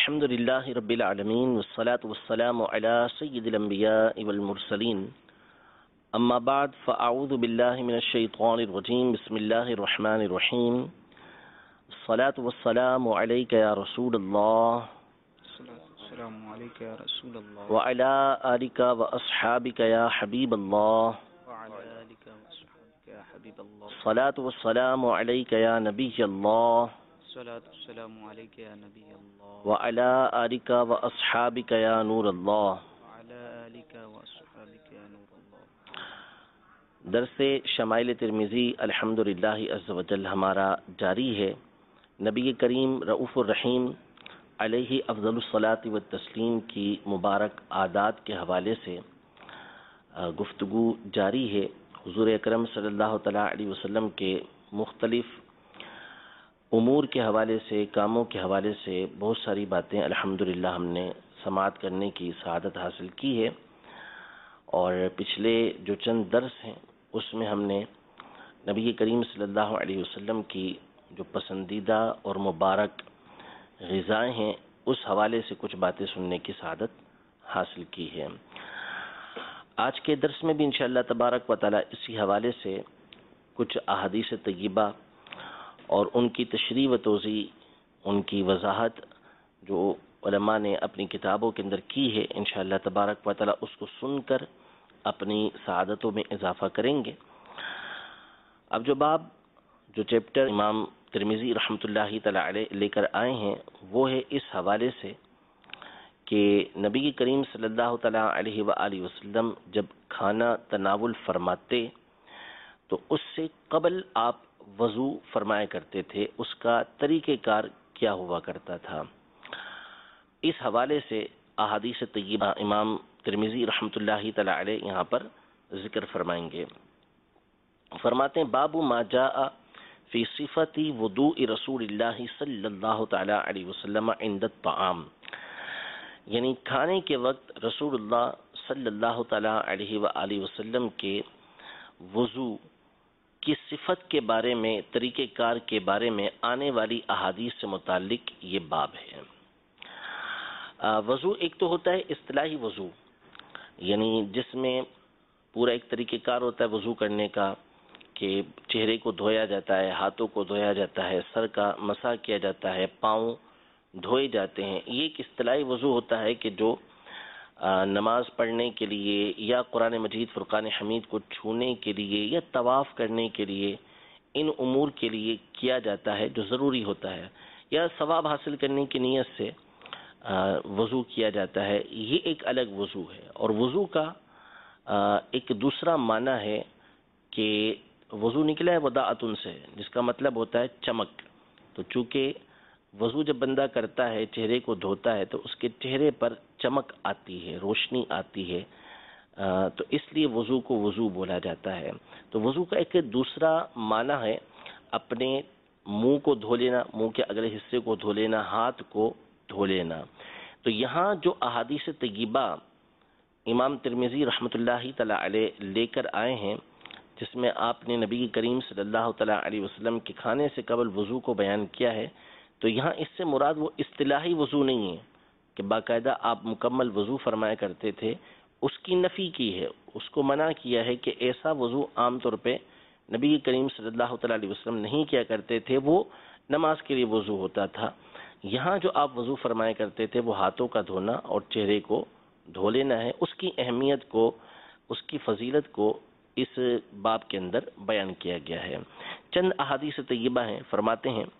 الحمد لله رب العالمين والصلاة والسلام على سيد الأنبياء والمرسلين أما بعد فأعوذ بالله من الشيطان الرجيم بسم الله الرحمن الرحيم الصلاة والسلام عليك يا رسول الله السلام عليك يا رسول الله وعلى آلك وأصحابك يا حبيب الله وعلى آلك وأصحابك يا حبيب الله الصلاة والسلام عليك يا نبي الله الصلاة والسلام عليك يا نبي الله وعلى آلك وأصحابك يا نور الله وعلى آلك وأصحابك يا نور الله. درس شمائل ترمذی الحمدللہ عز و جل ہمارا جاری ہے. نبی کریم رؤوف الرحیم علیہ افضل الصلاۃ والتسلیم کی مبارک عادات کے حوالے سے گفتگو جاری ہے. حضور اکرم صلی اللہ تعالیٰ علیہ وسلم کے مختلف امور کے حوالے سے، کاموں کے حوالے سے بہت ساری باتیں الحمدللہ ہم نے سماعت کرنے کی سعادت حاصل کی ہے، اور پچھلے جو چند درس ہیں اس میں ہم نے نبی کریم صلی اللہ علیہ وسلم کی جو پسندیدہ اور مبارک غذائیں ہیں اس حوالے سے کچھ باتیں سننے کی سعادت حاصل کی ہے. آج کے درس میں بھی انشاءاللہ تبارک و تعالی اسی حوالے سے کچھ احادیث طیبہ اور ان کی تشریح و توضیح، ان کی وضاحت جو علماء نے اپنی کتابوں کے اندر کی ہے، انشاءاللہ تبارک و تعالی اس کو سن کر اپنی سعادتوں میں اضافہ کریں گے. اب جو چیپٹر امام ترمذی رحمۃ اللہ تعالی علیہ لے کر آئے ہیں وہ ہے اس حوالے سے کہ نبی کریم صلی اللہ تعالی علیہ وآلہ وسلم جب کھانا تناول فرماتے تو اس سے قبل آپ وضو فرمایا کرتے تھے، اس کا طریقہ کار کیا ہوا کرتا تھا. اس حوالے سے احادیث طیبہ امام ترمذی رحمۃ اللہ تعالی علیہ یہاں پر ذکر فرمائیں گے. فرماتے ہیں باب ما جاء فی صفت وضوء رسول اللہ صلی اللہ تعالی علیہ وسلم عند الطعام، یعنی کھانے کے وقت رسول اللہ صلی اللہ تعالی علیہ وآلہ وسلم کے وضو کی صفت کے بارے میں، طریقہ کار کے بارے میں آنے والی احادیث سے متعلق یہ باب ہے. وضو ایک تو ہوتا ہے اصطلاحی وضو، یعنی جس میں پورا ایک طریقہ کار ہوتا ہے وضو کرنے کا، کہ چہرے کو دھویا جاتا ہے، ہاتھوں کو دھویا جاتا ہے، سر کا مسح کیا جاتا ہے، پاؤں دھوئے جاتے ہیں. یہ ایک اصطلاحی وضو ہوتا ہے کہ جو نماز پڑھنے کے لیے یا قرآن مجید فرقان حمید کو چھونے کے لیے یا طواف کرنے کے لیے، ان امور کے لیے کیا جاتا ہے جو ضروری ہوتا ہے، یا ثواب حاصل کرنے کی نیت سے وضو کیا جاتا ہے. یہ ایک الگ وضو ہے. اور وضو کا ایک دوسرا معنی ہے کہ وضو نکلا ہے وداعتن سے، جس کا مطلب ہوتا ہے چمک. تو چونکہ وضو جب بندہ کرتا ہے، چہرے کو دھوتا ہے، تو اس کے چہرے پر چمک آتی ہے، روشنی آتی ہے، تو اس لیے وضو کو وضو بولا جاتا ہے. تو وضو کا ایک دوسرا معنی ہے اپنے منہ کو دھو لینا، منہ کے اگلے حصے کو دھو لینا، ہاتھ کو دھو لینا. تو یہاں جو احادیث طیبہ امام ترمذی رحمۃ اللہ تعالی علیہ لے کر آئے ہیں، جس میں آپ نے نبی کریم صلی اللہ تعالی علیہ وسلم کے کھانے سے قبل وضو کو بیان کیا ہے، تو یہاں اس سے مراد وہ اصطلاحی وضو نہیں ہے کہ باقاعدہ آپ مکمل وضو فرمایا کرتے تھے، اس کی نفی کی ہے، اس کو منع کیا ہے کہ ایسا وضو عام طور پہ نبی کریم صلی اللہ تعالی علیہ وسلم نہیں کیا کرتے تھے، وہ نماز کے لیے وضو ہوتا تھا. یہاں جو آپ وضو فرمایا کرتے تھے وہ ہاتھوں کا دھونا اور چہرے کو دھو لینا ہے. اس کی اہمیت کو، اس کی فضیلت کو اس باب کے اندر بیان کیا گیا ہے. چند احادیث طیبہ ہیں. فرماتے ہیں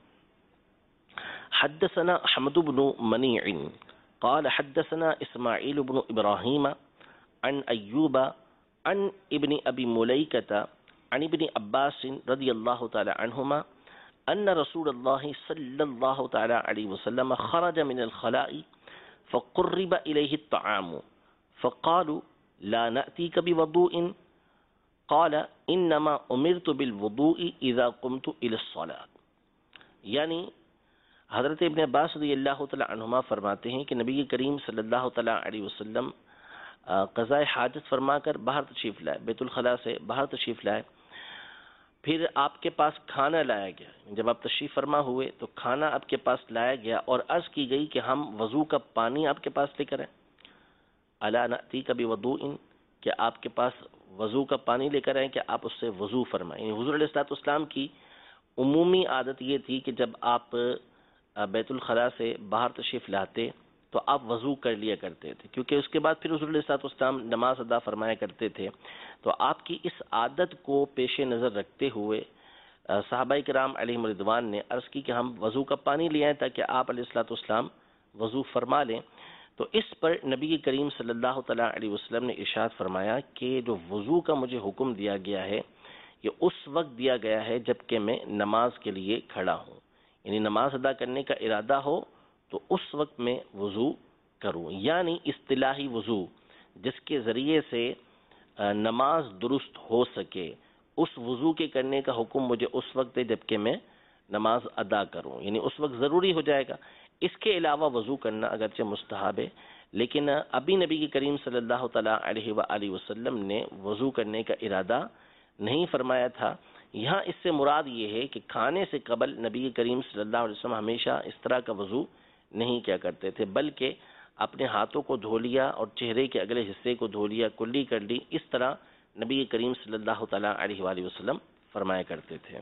حدثنا حمد بن منیع قال حدثنا اسماعیل بن ابراہیم عن ایوب عن ابن ابی ملیکۃ عن ابن عباس رضی اللہ تعالی عنہما ان رسول اللہ صلی اللہ تعالی علیہ وسلم خرج من الخلاء فقرب الیہ الطعام فقالوا لا نأتیک بوضوء قال انما امرت بالوضوء اذا قمت الى الصلاة. یعنی حضرت ابن عباس رضی اللہ تعالی عنہما فرماتے ہیں کہ نبی کریم صلی اللہ تعالی علیہ وسلم قضاء حاجت فرما کر باہر تشریف لائے، بیت الخلاء سے باہر تشریف لائے، پھر آپ کے پاس کھانا لایا گیا، جب آپ تشریف فرما ہوئے تو کھانا آپ کے پاس لایا گیا اور عرض کی گئی کہ ہم وضو کا پانی آپ کے پاس لے کر آئیں، الا نأتیک بوضوء، کہ آپ کے پاس وضو کا پانی لے کر آئیں کہ آپ اس سے وضو فرمائیں۔ یعنی حضور علیہ الصلوۃ والسلام کی عمومی عادت یہ تھی کہ جب آپ بیت الخلاء سے باہر تشریف لاتے تو آپ وضو کر لیا کرتے تھے، کیونکہ اس کے بعد پھر حضور علیہ الصلوۃ والسلام نماز ادا فرمایا کرتے تھے۔ تو آپ کی اس عادت کو پیش نظر رکھتے ہوئے صحابہ کرام علیہم رضوان نے عرض کی کہ ہم وضو کا پانی لے آئیں تاکہ آپ علیہ الصلوۃ والسلام وضو فرما لیں۔ تو اس پر نبی کریم صلی اللہ تعالیٰ علیہ وسلم نے ارشاد فرمایا کہ جو وضو کا مجھے حکم دیا گیا ہے یہ اس وقت دیا گیا ہے جب کہ میں نماز کے لیے کھڑا ہوں، یعنی نماز ادا کرنے کا ارادہ ہو تو اس وقت میں وضو کروں، یعنی اصطلاحی وضو جس کے ذریعے سے نماز درست ہو سکے، اس وضو کے کرنے کا حکم مجھے اس وقت ہے جب کہ میں نماز ادا کروں، یعنی اس وقت ضروری ہو جائے گا۔ اس کے علاوہ وضو کرنا اگرچہ مستحب ہے، لیکن ابھی نبی کریم صلی اللہ تعالیٰ علیہ وآلہ وسلم نے وضو کرنے کا ارادہ نہیں فرمایا تھا۔ یہاں اس سے مراد یہ ہے کہ کھانے سے قبل نبی کریم صلی اللہ علیہ وسلم ہمیشہ اس طرح کا وضو نہیں کیا کرتے تھے، بلکہ اپنے ہاتھوں کو دھو لیا اور چہرے کے اگلے حصے کو دھو لیا، کلی کر لی، اس طرح نبی کریم صلی اللہ تعالیٰ علیہ وآلہ وسلم فرمایا کرتے تھے۔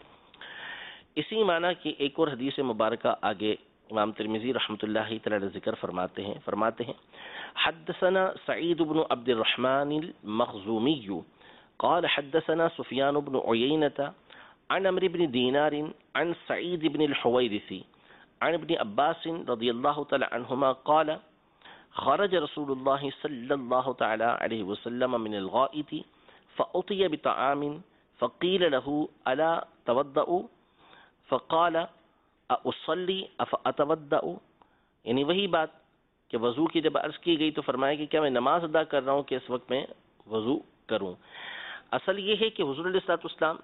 اسی معنی کی ایک اور حدیث مبارکہ آگے امام ترمذی رحمۃ اللہ تعالی علیہ ذکر فرماتے ہیں حدثنا سعید بن عبد الرحمن المخزومی قال حدثنا سفیان بن عیینة عن عمرو بن دینار عن سعید بن الحویرث عن ابن عباس رضی اللہ تعالی عنہما قال خرج رسول اللہ صلی اللہ تعالی علیہ وسلم من الغائط فأتي بطعام فقیل له الا تودأ فقال اصلی افاتودأ، یعنی وہی بات کہ وضو کی جب عرض کی گئی تو فرمایا کہ کیا میں نماز ادا کر رہا ہوں کہ اس وقت میں وضو کروں۔ اصل یہ ہے کہ حضور علیہ الصلوۃ والسلام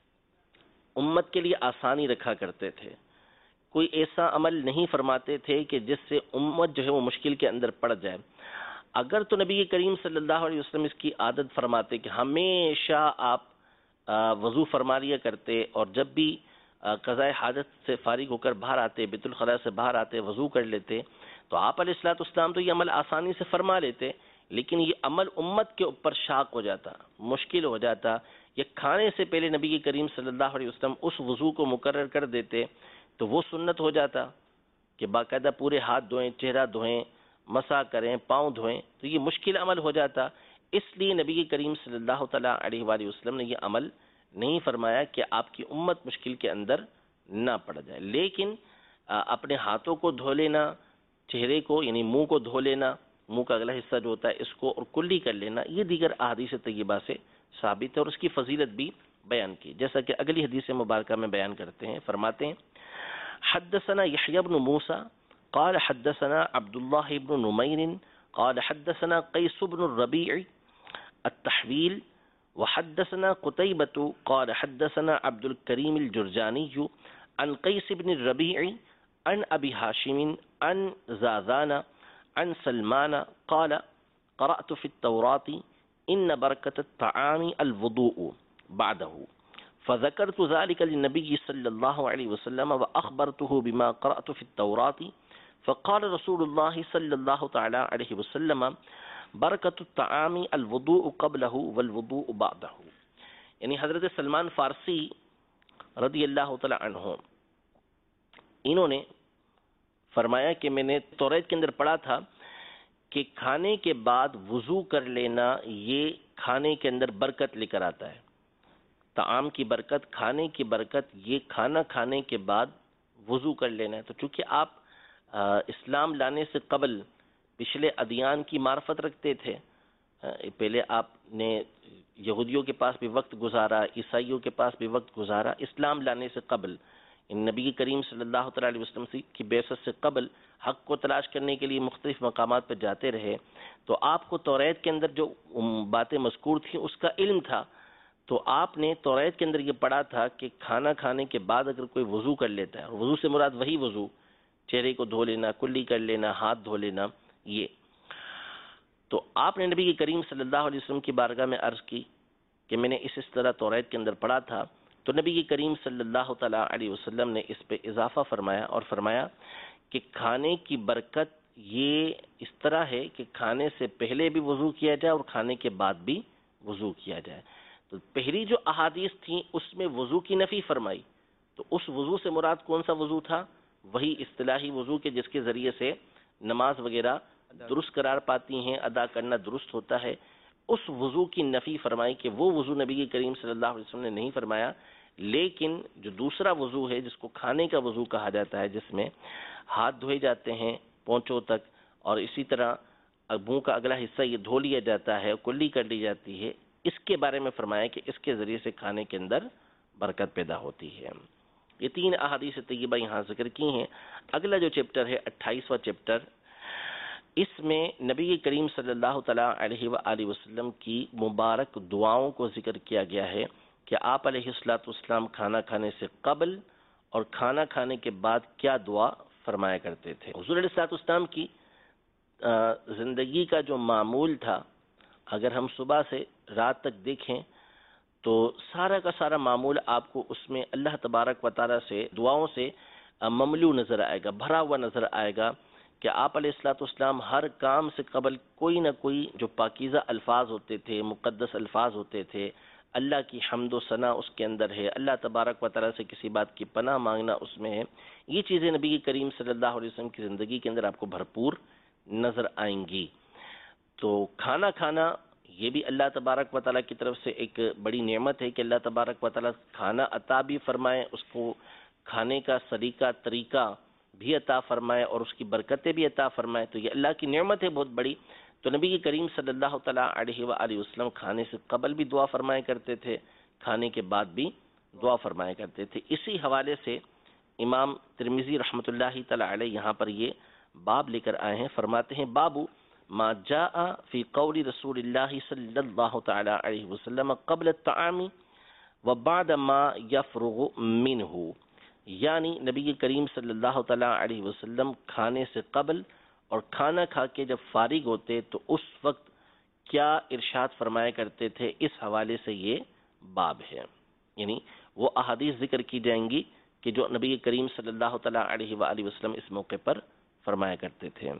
امت کے لیے آسانی رکھا کرتے تھے، کوئی ایسا عمل نہیں فرماتے تھے کہ جس سے امت جو ہے وہ مشکل کے اندر پڑ جائے۔ اگر تو نبی کریم صلی اللہ علیہ وسلم اس کی عادت فرماتے کہ ہمیشہ آپ وضو فرما لیا کرتے اور جب بھی قضاء حاجت سے فارغ ہو کر باہر آتے، بیت الخلاء سے باہر آتے، وضو کر لیتے، تو آپ علیہ الصلوۃ والسلام تو یہ عمل آسانی سے فرما لیتے، لیکن یہ عمل امت کے اوپر شاق ہو جاتا، مشکل ہو جاتا۔ یہ کھانے سے پہلے نبی کریم صلی اللہ علیہ وسلم اس وضو کو مقرر کر دیتے تو وہ سنت ہو جاتا کہ باقاعدہ پورے ہاتھ دھوئیں، چہرہ دھوئیں، مسح کریں، پاؤں دھوئیں، تو یہ مشکل عمل ہو جاتا۔ اس لیے نبی کریم صلی اللہ تعالیٰ علیہ وآلہ وسلم نے یہ عمل نہیں فرمایا کہ آپ کی امت مشکل کے اندر نہ پڑ جائے، لیکن اپنے ہاتھوں کو دھو لینا، چہرے کو یعنی منہ کو دھو لینا، منہ کا اگلا حصہ جو ہوتا ہے اس کو اور کلی کر لینا، یہ دیگر احادیث طیبہ سے ثابت ہے اور اس کی فضیلت بھی بیان کی، جیسا کہ اگلی حدیث مبارکہ میں بیان کرتے ہیں۔ فرماتے ہیں حدثنا يحيى بن موسى قال حدثنا عبد الله بن نمير قال حدثنا قيس بن الربيع التحويل وحدثنا قتيبة قال حدثنا عبد الكريم الجرجاني عن قيس بن الربيع عن أبي هاشم عن زاذان عن سلمان قال قرأت في التوراة إن بركة الطعام الوضوء بعده فذكرت ذلك للنبي صلى الله عليه وسلم وأخبرته بما قرأت في التوراة فقال رسول الله صلى الله تعالى عليه وسلم برکت الطعام الوضوء قبلہ والوضوء بعدہ، یعنی حضرت سلمان فارسی رضی اللہ تعالی عنہ انہوں نے فرمایا کہ میں نے توریت کے اندر پڑھا تھا کہ کھانے کے بعد وضو کر لینا یہ کھانے کے اندر برکت لے کر آتا ہے، طعام کی برکت، کھانے کی برکت، یہ کھانا کھانے کے بعد وضو کر لینا ہے۔ تو چونکہ آپ اسلام لانے سے قبل پچھلے ادیان کی معرفت رکھتے تھے، پہلے آپ نے یہودیوں کے پاس بھی وقت گزارا، عیسائیوں کے پاس بھی وقت گزارا، اسلام لانے سے قبل نبی کریم صلی اللہ علیہ وسلم کی بعثت سے قبل حق کو تلاش کرنے کے لیے مختلف مقامات پر جاتے رہے، تو آپ کو توریت کے اندر جو باتیں مذکور تھیں اس کا علم تھا، تو آپ نے توریت کے اندر یہ پڑھا تھا کہ کھانا کھانے کے بعد اگر کوئی وضو کر لیتا ہے، اور وضو سے مراد وہی وضو، چہرے کو دھو لینا، کلی کر لینا، ہاتھ دھو لینا، یہ تو آپ نے نبی کریم صلی اللہ علیہ وسلم کی بارگاہ میں عرض کی کہ میں نے اس طرح توریت کے اندر پڑھا تھا، تو نبی کریم صلی اللہ تعالیٰ علیہ وسلم نے اس پہ اضافہ فرمایا اور فرمایا کہ کھانے کی برکت یہ اس طرح ہے کہ کھانے سے پہلے بھی وضو کیا جائے اور کھانے کے بعد بھی وضو کیا جائے۔ تو پہلی جو احادیث تھیں اس میں وضو کی نفی فرمائی، تو اس وضو سے مراد کون سا وضو تھا؟ وہی اصطلاحی وضو کے جس کے ذریعے سے نماز وغیرہ درست قرار پاتی ہیں، ادا کرنا درست ہوتا ہے، اس وضو کی نفی فرمائی کہ وہ وضو نبی کریم صلی اللہ علیہ وسلم نے نہیں فرمایا، لیکن جو دوسرا وضو ہے جس کو کھانے کا وضو کہا جاتا ہے، جس میں ہاتھ دھوئے جاتے ہیں پونچوں تک اور اسی طرح منہ کا اگلا حصہ یہ دھو لیا جاتا ہے، کلی کر لی جاتی ہے، اس کے بارے میں فرمایا کہ اس کے ذریعے سے کھانے کے اندر برکت پیدا ہوتی ہے۔ یہ 3 احادیث طیبہ یہاں ذکر کی ہیں۔ اگلا جو چیپٹر ہے 28واں چیپٹر، اس میں نبی کریم صلی اللہ تعالیٰ علیہ وآلہ وسلم کی مبارک دعاؤں کو ذکر کیا گیا ہے کہ آپ علیہ الصلوۃ والسلام کھانا کھانے سے قبل اور کھانا کھانے کے بعد کیا دعا فرمایا کرتے تھے۔ حضور علیہ الصلوۃ والسلام کی زندگی کا جو معمول تھا، اگر ہم صبح سے رات تک دیکھیں تو سارا کا سارا معمول آپ کو اس میں اللہ تبارک و تعالیٰ سے دعاؤں سے مملو نظر آئے گا، بھرا ہوا نظر آئے گا کہ آپ علیہ الصلوۃ والسلام ہر کام سے قبل کوئی نہ کوئی جو پاکیزہ الفاظ ہوتے تھے، مقدس الفاظ ہوتے تھے، اللہ کی حمد و ثنا اس کے اندر ہے، اللہ تبارک و تعالیٰ سے کسی بات کی پناہ مانگنا اس میں ہے، یہ چیزیں نبی کریم صلی اللہ علیہ وسلم کی زندگی کے اندر آپ کو بھرپور نظر آئیں گی۔ تو کھانا کھانا یہ بھی اللہ تبارک و تعالیٰ کی طرف سے ایک بڑی نعمت ہے کہ اللہ تبارک و تعالیٰ کھانا عطا بھی فرمائے، اس کو کھانے کا سلیقہ طریقہ بھی عطا فرمائے اور اس کی برکتیں بھی عطا فرمائے، تو یہ اللہ کی نعمت ہے بہت بڑی۔ تو نبی کریم صلی اللہ تعالیٰ علیہ وآلہ وسلم کھانے سے قبل بھی دعا فرمایا کرتے تھے، کھانے کے بعد بھی دعا فرمایا کرتے تھے۔ اسی حوالے سے امام ترمذی رحمۃ اللہ تعالیٰ علیہ یہاں پر یہ باب لے کر آئے ہیں، فرماتے ہیں بابو ما جاء فی قول رسول اللہ صلی اللہ تعالی علیہ وسلم قبل الطعام وبعد ما یفرغ منہ، یعنی نبی کریم صلی اللہ تعالی علیہ وسلم کھانے سے قبل اور کھانا کھا کے جب فارغ ہوتے تو اس وقت کیا ارشاد فرمایا کرتے تھے، اس حوالے سے یہ باب ہے، یعنی وہ احادیث ذکر کی جائیں گی کہ جو نبی کریم صلی اللہ تعالی علیہ وآلہ وسلم اس موقع پر فرمایا کرتے تھے۔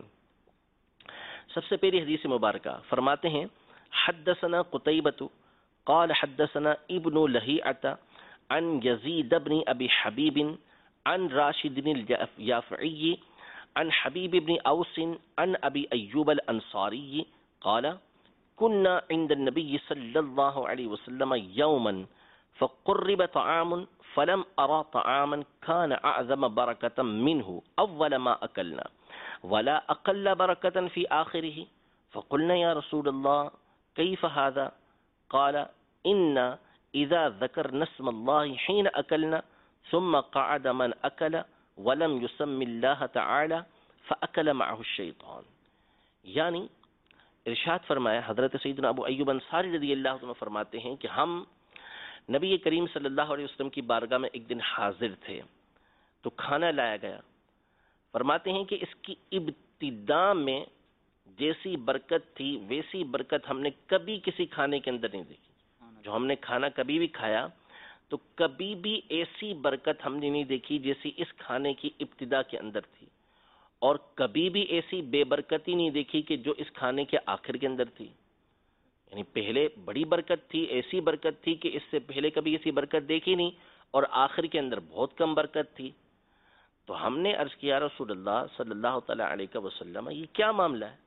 سب سے پہلی حدیث مبارکہ فرماتے ہیں حدثنا قتیبۃ قال حدثنا ابن لہیعۃ عن یزید بن ابی حبیب عن راشد الیافعی عن حبیب بن اوس عن ابی ایوب الانصاری قال كنا عند النبي صلى الله عليه وسلم يوما فقرب طعام فلم أرى طعاما كان أعظم بركة منه أول ما أكلنا ولا أقل بركة في آخره فقلنا يا رسول الله كيف هذا؟ قال إن إذا ذكرنا اسم الله حين أكلنا ثم قعد من أكل ولم يسم الله تعالى فأكل معه الشيطان، یعنی ارشاد فرمایا حضرت سیدنا ابو ایوب انصاری رضی اللہ عنہ فرماتے ہیں کہ ہم نبی کریم صلی اللہ علیہ وسلم کی بارگاہ میں ایک دن حاضر تھے تو کھانا لایا گیا، فرماتے ہیں کہ اس کی ابتدا میں جیسی برکت تھی ویسی برکت ہم نے کبھی کسی کھانے کے اندر نہیں دیکھی، جو ہم نے کھانا کبھی بھی کھایا تو کبھی بھی ایسی برکت ہم نے نہیں دیکھی جیسی اس کھانے کی ابتدا کے اندر تھی، اور کبھی بھی ایسی بے برکتی نہیں دیکھی کہ جو اس کھانے کے آخر کے اندر تھی، یعنی پہلے بڑی برکت تھی، ایسی برکت تھی کہ اس سے پہلے کبھی ایسی برکت دیکھی نہیں، اور آخر کے اندر بہت کم برکت تھی۔ تو ہم نے عرض کیا رسول اللہ صلی اللہ تعالی علیہ وسلم یہ کیا معاملہ ہے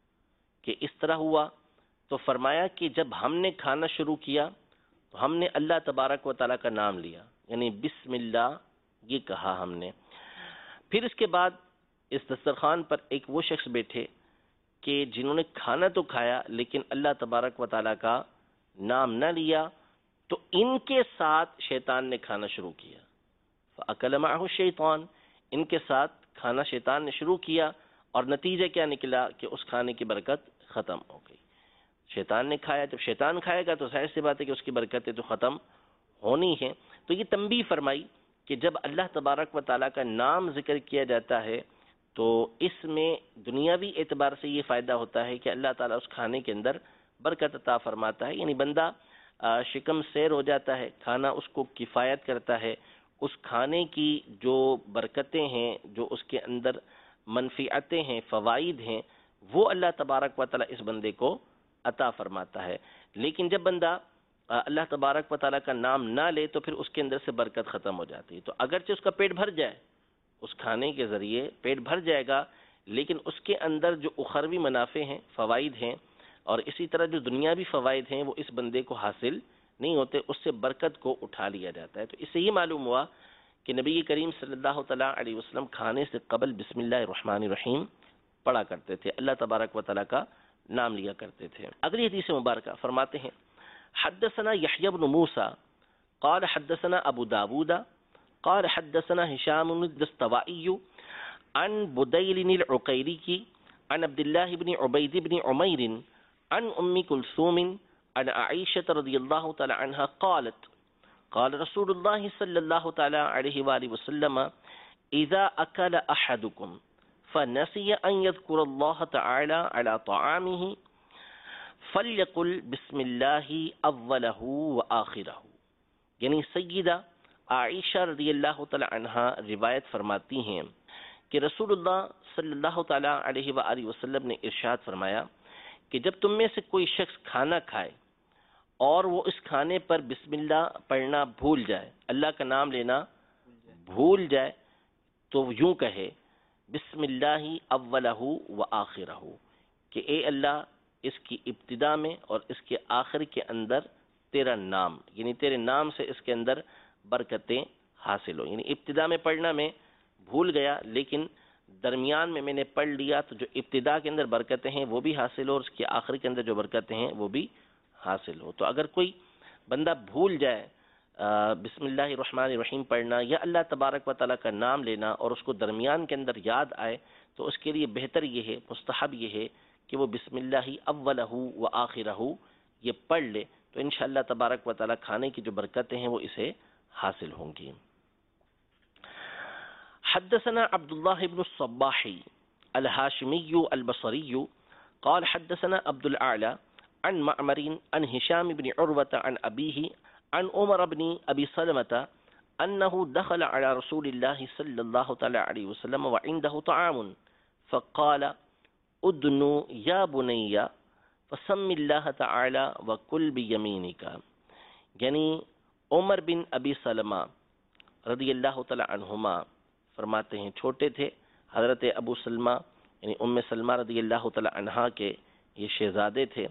کہ اس طرح ہوا؟ تو فرمایا کہ جب ہم نے کھانا شروع کیا تو ہم نے اللہ تبارک و تعالیٰ کا نام لیا، یعنی بسم اللہ یہ کہا ہم نے، پھر اس کے بعد اس دسترخوان پر ایک وہ شخص بیٹھے کہ جنہوں نے کھانا تو کھایا لیکن اللہ تبارک و تعالیٰ کا نام نہ لیا، تو ان کے ساتھ شیطان نے کھانا شروع کیا، فَأَكَلَ مَعَهُ الشَّيْطَانُ، ان کے ساتھ کھانا شیطان نے شروع کیا، اور نتیجہ کیا نکلا کہ اس کھانے کی برکت ختم ہو گئی۔ شیطان نے کھایا، جب شیطان کھائے گا تو ظاہر سی بات ہے کہ اس کی برکتیں تو ختم ہونی ہیں۔ تو یہ تنبیہ فرمائی کہ جب اللہ تبارک و تعالیٰ کا نام ذکر کیا جاتا ہے تو اس میں دنیاوی اعتبار سے یہ فائدہ ہوتا ہے کہ اللہ تعالیٰ اس کھانے کے اندر برکت عطا فرماتا ہے، یعنی بندہ شکم سیر ہو جاتا ہے، کھانا اس کو کفایت کرتا ہے، اس کھانے کی جو برکتیں ہیں، جو اس کے اندر منفعتیں ہیں، فوائد ہیں، وہ اللہ تبارک و تعالی اس بندے کو عطا فرماتا ہے۔ لیکن جب بندہ اللہ تبارک و تعالیٰ کا نام نہ لے تو پھر اس کے اندر سے برکت ختم ہو جاتی ہے۔ تو اگرچہ اس کا پیٹ بھر جائے، اس کھانے کے ذریعے پیٹ بھر جائے گا، لیکن اس کے اندر جو اخروی منافع ہیں، فوائد ہیں، اور اسی طرح جو دنیاوی فوائد ہیں وہ اس بندے کو حاصل نہیں ہوتے، اس سے برکت کو اٹھا لیا جاتا ہے۔ تو اس سے یہ معلوم ہوا کہ نبی کریم صلی اللہ تعالیٰ علیہ وسلم کھانے سے قبل بسم اللہ الرحمن الرحیم پڑھا کرتے تھے، اللہ تبارک و تعالیٰ کا نام لیا کرتے تھے۔ اگلی حدیث مبارکہ فرماتے ہیں حدثنا يحيى بن موسى قال حدثنا ابو داود قال حدثنا هشام الدستوائي عن بديل العقيري عن عبد الله بن عبيد بن عمير عن ام كلثوم عن عائشة رضي الله تعالى عنها قالت قال رسول الله صلى الله تعالى عليه وآله وسلم إذا أكل أحدكم فنسي أن يذكر الله تعالى على طعامه فَلْيَقُلْ بِسْمِ اللَّهِ أَوَّلَهُ وَآخِرَهُ، یعنی سیدہ عائشہ رضی اللہ تعالی عنہا روایت فرماتی ہیں کہ رسول اللہ صلی اللہ تعالی علیہ وآلہ وسلم نے ارشاد فرمایا کہ جب تم میں سے کوئی شخص کھانا کھائے اور وہ اس کھانے پر بسم اللہ پڑھنا بھول جائے، اللہ کا نام لینا بھول جائے، تو یوں کہے بسم اللہ اولہ وآخرہ، کہ اے اللہ اس کی ابتدا میں اور اس کے آخر کے اندر تیرا نام، یعنی تیرے نام سے اس کے اندر برکتیں حاصل ہو۔ یعنی ابتدا میں پڑھنا میں بھول گیا، لیکن درمیان میں نے پڑھ لیا، تو جو ابتدا کے اندر برکتیں ہیں وہ بھی حاصل ہو، اور اس کے آخر کے اندر جو برکتیں ہیں وہ بھی حاصل ہو۔ تو اگر کوئی بندہ بھول جائے بسم اللہ الرحمن الرحیم پڑھنا یا اللہ تبارک و تعالیٰ کا نام لینا، اور اس کو درمیان کے اندر یاد آئے، تو اس کے لیے بہتر یہ ہے، مستحب یہ ہے کہ وہ بسم اللہ اولہ و آخرہ یہ پڑھ لے، تو انشاءاللہ تبارک و تعالیٰ کھانے کی جو برکتیں ہیں وہ اسے حاصل ہوں گی۔ حدثنا عبد الله بن الصباح الهاشمي البصري قال حدثنا عبد الأعلى عن معمر عن هشام بن عروة عن أبيه عن عمر بن أبي سلمة أنه دخل على رسول الله صلى الله عليه وسلم وعنده طعام فقال ادنو یا بنی فسم اللہ تعالی وکل بیمینک، یعنی عمر بن ابی سلمہ رضی اللہ تعالی عنہما فرماتے ہیں چھوٹے تھے، حضرت ابو سلمہ یعنی ام سلمہ رضی اللہ تعالی عنہا کے یہ شہزادے تھے،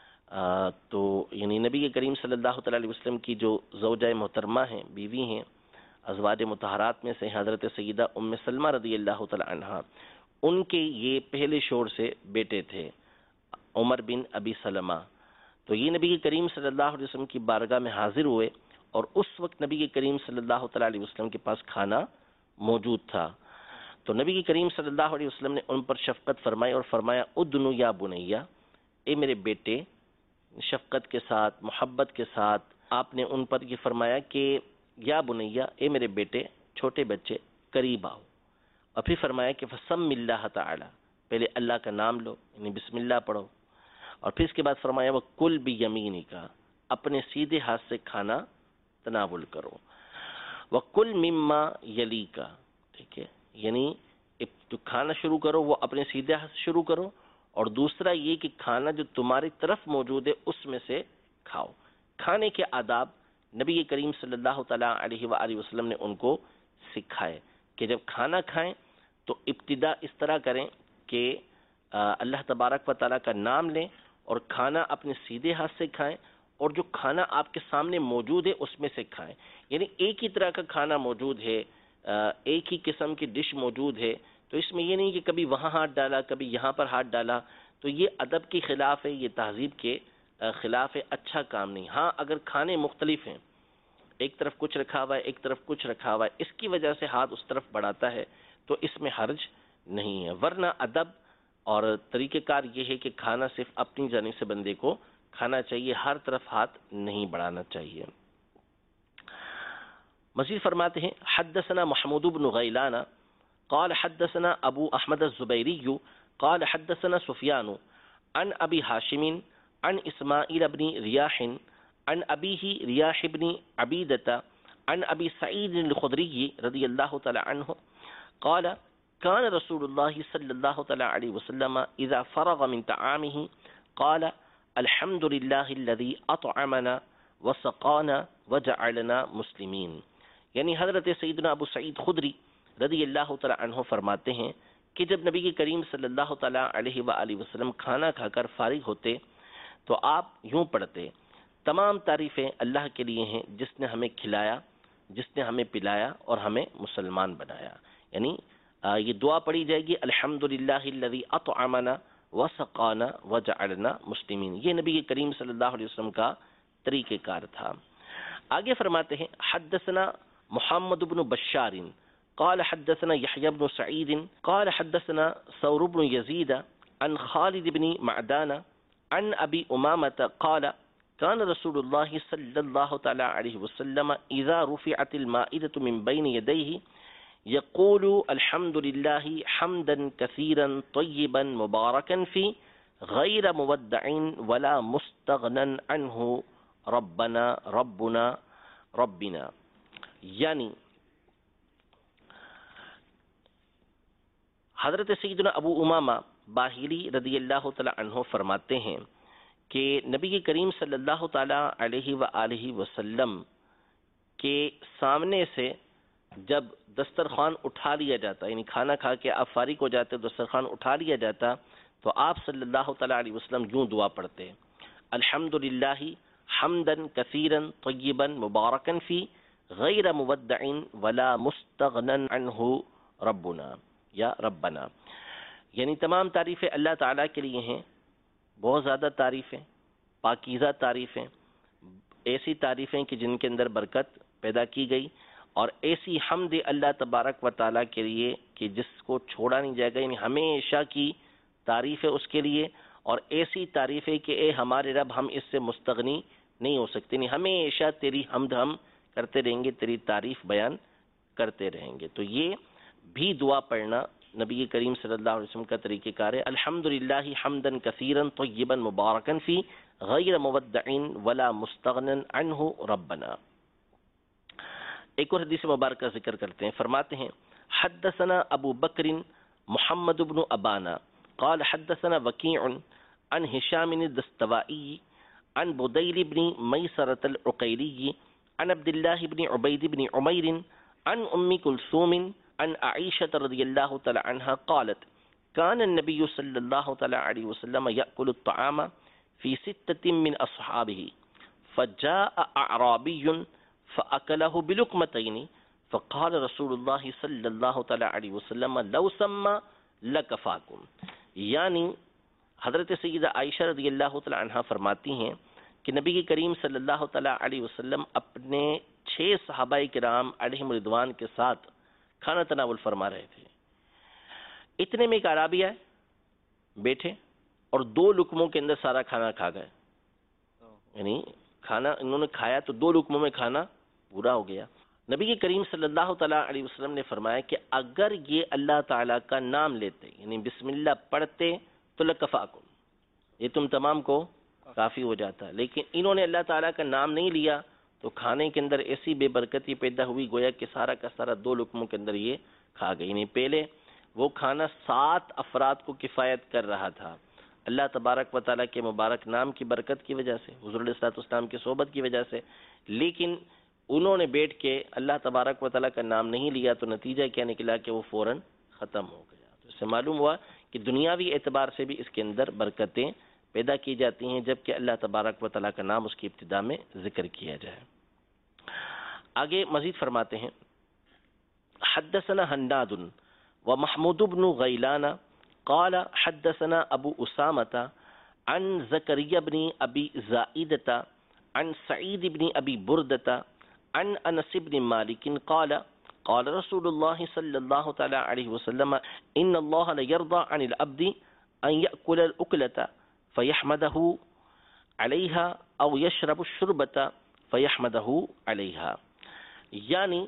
تو یعنی نبی کریم صلی اللہ تعالی علیہ وسلم کی جو زوجہ محترمہ ہیں، بیوی ہیں، ازواج مطہرات میں سے حضرت سیدہ ام سلمہ رضی اللہ تعالی عنہا، ان کے یہ پہلے شوہر سے بیٹے تھے عمر بن ابی سلمہ۔ تو یہ نبی کریم صلی اللہ علیہ وسلم کی بارگاہ میں حاضر ہوئے، اور اس وقت نبی کریم صلی اللہ تعالی علیہ وسلم کے پاس کھانا موجود تھا۔ تو نبی کریم صلی اللہ علیہ وسلم نے ان پر شفقت فرمائی اور فرمایا ادنو یا بنیا، اے میرے بیٹے، شفقت کے ساتھ، محبت کے ساتھ آپ نے ان پر یہ فرمایا کہ یا بنیا، اے میرے بیٹے، چھوٹے بچے، قریب آؤ، اور پھر فرمایا کہ فسم اللہ تعالی، پہلے اللہ کا نام لو، یعنی بسم اللہ پڑھو، اور پھر اس کے بعد فرمایا وہ کل بھی یمینی کا، اپنے سیدھے ہاتھ سے کھانا تناول کرو، وہ کل مما یلی کا، ٹھیک ہے، یعنی جو کھانا شروع کرو وہ اپنے سیدھے ہاتھ سے شروع کرو، اور دوسرا یہ کہ کھانا جو تمہاری طرف موجود ہے اس میں سے کھاؤ۔ کھانے کے آداب نبی کریم صلی اللہ تعالیٰ علیہ وآلہ وسلم نے ان کو سکھائے کہ جب کھانا کھائیں تو ابتدا اس طرح کریں کہ اللہ تبارک و تعالیٰ کا نام لیں اور کھانا اپنے سیدھے ہاتھ سے کھائیں، اور جو کھانا آپ کے سامنے موجود ہے اس میں سے کھائیں، یعنی ایک ہی طرح کا کھانا موجود ہے، ایک ہی قسم کی ڈش موجود ہے، تو اس میں یہ نہیں کہ کبھی وہاں ہاتھ ڈالا کبھی یہاں پر ہاتھ ڈالا، تو یہ ادب کے خلاف ہے، یہ تہذیب کے خلاف ہے، اچھا کام نہیں۔ ہاں اگر کھانے مختلف ہیں، ایک طرف کچھ رکھا ہوا ہے ایک طرف کچھ رکھا ہوا ہے، اس کی وجہ سے ہاتھ اس طرف بڑھاتا ہے تو اس میں حرج نہیں ہے، ورنہ ادب اور طریقہ کار یہ ہے کہ کھانا صرف اپنی جانب سے بندے کو کھانا چاہیے، ہر طرف ہاتھ نہیں بڑھانا چاہیے۔ مزید فرماتے ہیں حدثنا محمود بن غیلان قال حدثنا ابو احمد الزبیری قال حدثنا سفیان عن ابی ہاشم عن اسماعیل بن ریاح عن أبيه رياح بن عبيدة عن أبي سعيد الخدري رضي الله تعالى عنه قال كان رسول الله صلى الله تعالى عليه وسلم إذا فرغ من طعامه قال الحمد لله الذي أطعمنا وسقانا وجعلنا مسلمین. یعنی حضرت سیدنا ابو سعید خدری رضی اللہ تعالی عنہ فرماتے ہیں کہ جب نبی کریم صلی اللہ تعالی علیہ وآلہ وسلم کھانا کھا کر فارغ ہوتے تو آپ یوں پڑھتے تمام تعریفیں اللہ کے لیے ہیں جس نے ہمیں کھلایا، جس نے ہمیں پلایا اور ہمیں مسلمان بنایا. یعنی یہ دعا پڑھی جائے گی الحمدللہ الذی اطعمنا وسقانا وجعلنا مسلمین. یہ نبی کریم صلی اللہ علیہ وسلم کا طریقہ کار تھا. آگے فرماتے ہیں حدثنا محمد بن بشار قال حدثنا يحيى بن سعيد قال حدثنا ثور بن يزيد عن خالد بن معدان عن أبي أمامة قال كان رسول الله صلى الله تعالى عليه وسلم إذا رفعت المائدة من بين يديه يقول الحمد لله حمدا كثيرا طيبا مباركا فيه غير مودع ولا مستغنى عنه ربنا ربنا ربنا. یعنی حضرت سیدنا ابو امامہ باہلی رضی اللہ تعالی عنہ فرماتے ہیں کہ نبی کریم صلی اللہ تعالی علیہ وآلہ وسلم کے سامنے سے جب دسترخوان اٹھا لیا جاتا، یعنی کھانا کھا کے آپ فارغ ہو جاتے، دسترخوان اٹھا لیا جاتا تو آپ صلی اللہ تعالی علیہ وسلم یوں دعا پڑھتے الحمدللہ حمدا کثیرا طیبا مبارکا فی غیر مودع ولا مستغنا عنہ ربنا یا ربنا. یعنی تمام تعریفیں اللہ تعالیٰ کے لیے ہیں، بہت زیادہ تعریفیں، پاکیزہ تعریفیں، ایسی تعریفیں کہ جن کے اندر برکت پیدا کی گئی، اور ایسی حمد اللہ تبارک و تعالیٰ کے لیے کہ جس کو چھوڑا نہیں جائے گا، یعنی ہمیشہ کی تعریف ہے اس کے لیے، اور ایسی تعریف ہے کہ اے ہمارے رب ہم اس سے مستغنی نہیں ہو سکتے، نہیں ہمیشہ تیری حمد ہم کرتے رہیں گے، تیری تعریف بیان کرتے رہیں گے. تو یہ بھی دعا پڑھنا نبی کریم صلی اللہ علیہ وسلم کا طریقہ کار ہے. الحمدللہ حمدا کثیرا طیبا مبارکا فی غیر مودع ولا مستغنا عنہ ربنا. ایک اور حدیث مبارکہ ذکر کرتے ہیں، فرماتے ہیں حدثنا ابو بکر محمد بن ابانا قال حدثنا وکیع عن ہشام الدستوائی عن بدیل بن میسرۃ العقیلی عن عبد اللہ بن عبید بن عمیر عن ام کلثوم عن عائشة رضی اللہ تعالی عنہ قالت كان النبي صلی اللہ تعالی علیہ وسلم يأكل الطعام في 6 من اصحابه فجاء اعرابی فأكله بلقمتين فقال رسول الله صلی اللہ تعالی علیہ وسلم لو سمى لکفاکم. یعنی حضرت سیدہ عائشہ رضی اللہ تعالی عنہ فرماتی ہیں کہ نبی کریم صلی اللہ تعالی علیہ وسلم اپنے 6 صحابہ کرام علیہم رضوان کے ساتھ کھانا تناول فرما رہے تھے. اتنے میں ایک اعرابی آئے، بیٹھے اور 2 لقموں کے اندر سارا کھانا کھا گئے. یعنی کھانا انہوں نے کھایا تو 2 لقموں میں کھانا پورا ہو گیا. نبی کریم صلی اللہ تعالیٰ علیہ وسلم نے فرمایا کہ اگر یہ اللہ تعالیٰ کا نام لیتے، یعنی بسم اللہ پڑھتے تو لکفاکم، یہ تم تمام کو کافی ہو جاتا. لیکن انہوں نے اللہ تعالیٰ کا نام نہیں لیا تو کھانے کے اندر ایسی بے برکتی پیدا ہوئی گویا کہ سارا کا سارا 2 لقموں کے اندر یہ کھا گئی. یعنی پہلے وہ کھانا 7 افراد کو کفایت کر رہا تھا اللہ تبارک و تعالیٰ کے مبارک نام کی برکت کی وجہ سے، حضور علیہ الصلوۃ والسلام کی صحبت کی وجہ سے. لیکن انہوں نے بیٹھ کے اللہ تبارک و تعالیٰ کا نام نہیں لیا تو نتیجہ کیا نکلا کہ وہ فوراً ختم ہو گیا. تو اس سے معلوم ہوا کہ دنیاوی اعتبار سے بھی اس کے اندر برکتیں پیدا کی جاتی ہیں جبکہ اللہ تبارک و تعالیٰ کا نام اس کی ابتدا میں ذکر کیا جائے. آگے مزید فرماتے ہیں حدثنا حناد ومحمود بن غیلان قال حدثنا ابو اسامة عن زكريا بن ابي زائدة عن سعيد بن ابي بردة عن انس بن مالك قال قال رسول الله صلى الله تعالى عليه وسلم ان الله لا يرضى عن العبد ان يأكل الأكلة فيحمده عليها او يشرب الشربة فيحمده عليها. یعنی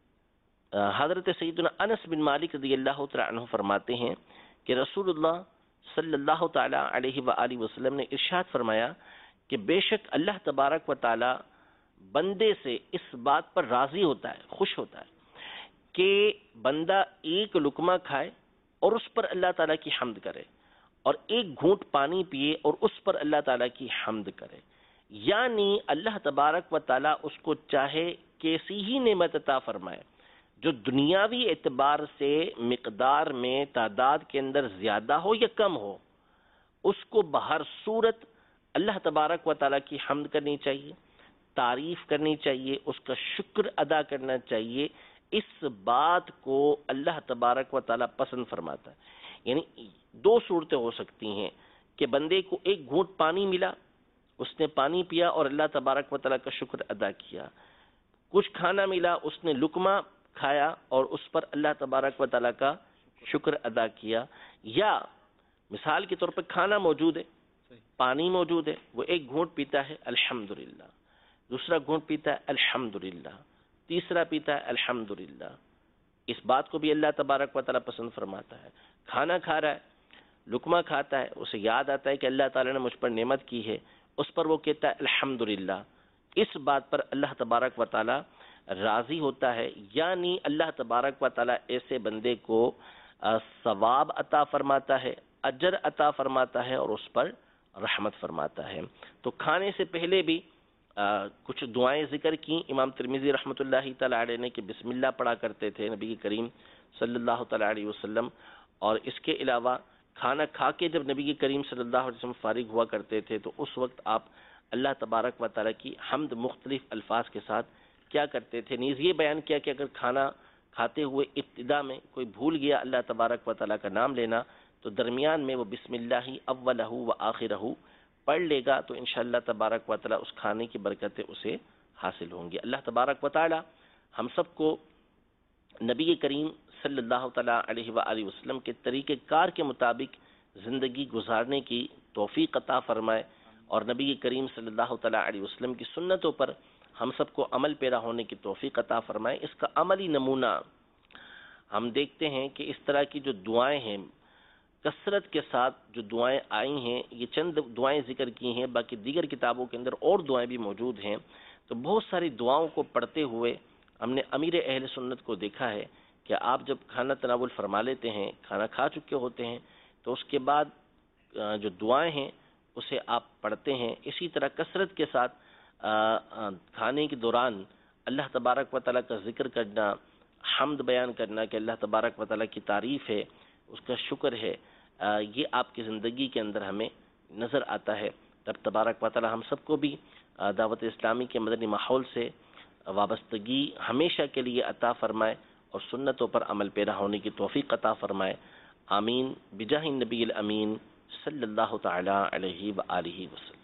حضرت سیدنا انس بن مالک رضی اللہ تعالی عنہ فرماتے ہیں کہ رسول اللہ صلی اللہ تعالی علیہ وآلہ وسلم نے ارشاد فرمایا کہ بے شک اللہ تبارک و تعالی بندے سے اس بات پر راضی ہوتا ہے، خوش ہوتا ہے کہ بندہ ایک لقمہ کھائے اور اس پر اللہ تعالیٰ کی حمد کرے، اور ایک گھونٹ پانی پیے اور اس پر اللہ تعالیٰ کی حمد کرے. یعنی اللہ تبارک و تعالیٰ اس کو چاہے کیسی ہی نعمت عطا فرمائے جو دنیاوی اعتبار سے مقدار میں تعداد کے اندر زیادہ ہو یا کم ہو، اس کو بہر صورت اللہ تبارک و تعالیٰ کی حمد کرنی چاہیے، تعریف کرنی چاہیے، اس کا شکر ادا کرنا چاہیے. اس بات کو اللہ تبارک و تعالیٰ پسند فرماتا ہے. یعنی دو صورتیں ہو سکتی ہیں کہ بندے کو ایک گھونٹ پانی ملا، اس نے پانی پیا اور اللہ تبارک و تعالیٰ کا شکر ادا کیا. کچھ کھانا ملا، اس نے لقمہ کھایا اور اس پر اللہ تبارک و تعالیٰ کا شکر ادا کیا. یا مثال کے طور پر کھانا موجود ہے، پانی موجود ہے، وہ ایک گھونٹ پیتا ہے الحمدللہ، دوسرا گھونٹ پیتا ہے الحمدللہ، تیسرا پیتا ہے الحمدللہ. اس بات کو بھی اللہ تبارک و تعالیٰ پسند فرماتا ہے. کھانا کھا رہا ہے، لقمہ کھاتا ہے، اسے یاد آتا ہے کہ اللہ تعالیٰ نے مجھ پر نعمت کی ہے، اس پر وہ کہتا ہے الحمدللہ. اس بات پر اللہ تبارک و تعالیٰ راضی ہوتا ہے. یعنی اللہ تبارک و تعالیٰ ایسے بندے کو ثواب عطا فرماتا ہے، اجر عطا فرماتا ہے اور اس پر رحمت فرماتا ہے. تو کھانے سے پہلے بھی کچھ دعائیں ذکر کی. امام ترمذی رحمۃ اللہ تعالیٰ علیہ نے کہ بسم اللہ پڑھا کرتے تھے نبی کریم صلی اللہ تعالیٰ علیہ وسلم. اور اس کے علاوہ کھانا کھا کے جب نبی کریم صلی اللہ علیہ وسلم فارغ ہوا کرتے تھے تو اس وقت آپ اللہ تبارک و تعالیٰ کی حمد مختلف الفاظ کے ساتھ کیا کرتے تھے. نیز یہ بیان کیا کہ اگر کھانا کھاتے ہوئے ابتدا میں کوئی بھول گیا اللہ تبارک و تعالیٰ کا نام لینا تو درمیان میں وہ بسم اللہ اولہ و آخرہ پڑھ لے گا تو انشاءاللہ تبارک و تعالیٰ اس کھانے کی برکتیں اسے حاصل ہوں گی. اللہ تبارک و تعالیٰ ہم سب کو نبی کریم صلی اللہ تعالیٰ علیہ وآلہ وسلم کے طریقہ کار کے مطابق زندگی گزارنے کی توفیق عطا فرمائے اور نبی کریم صلی اللہ تعالیٰ علیہ وسلم کی سنتوں پر ہم سب کو عمل پیرا ہونے کی توفیق عطا فرمائے. اس کا عملی نمونہ ہم دیکھتے ہیں کہ اس طرح کی جو دعائیں ہیں کثرت کے ساتھ جو دعائیں آئی ہیں، یہ چند دعائیں ذکر کی ہیں، باقی دیگر کتابوں کے اندر اور دعائیں بھی موجود ہیں. تو بہت ساری دعاؤں کو پڑھتے ہوئے ہم نے امیر اہل سنت کو دیکھا ہے کہ آپ جب کھانا تناول فرما لیتے ہیں، کھانا کھا چکے ہوتے ہیں تو اس کے بعد جو دعائیں ہیں اسے آپ پڑھتے ہیں. اسی طرح کثرت کے ساتھ کھانے کے دوران اللہ تبارک و تعالیٰ کا ذکر کرنا، حمد بیان کرنا کہ اللہ تبارک و تعالیٰ کی تعریف ہے، اس کا شکر ہے، یہ آپ کی زندگی کے اندر ہمیں نظر آتا ہے. تب تبارک و تعالیٰ ہم سب کو بھی دعوت اسلامی کے مدنی ماحول سے وابستگی ہمیشہ کے لیے عطا فرمائے اور سنتوں پر عمل پیرا ہونے کی توفیق عطا فرمائے. آمین بجاہ النبی الامین صلی اللہ تعالی علیہ وآلہ وسلم.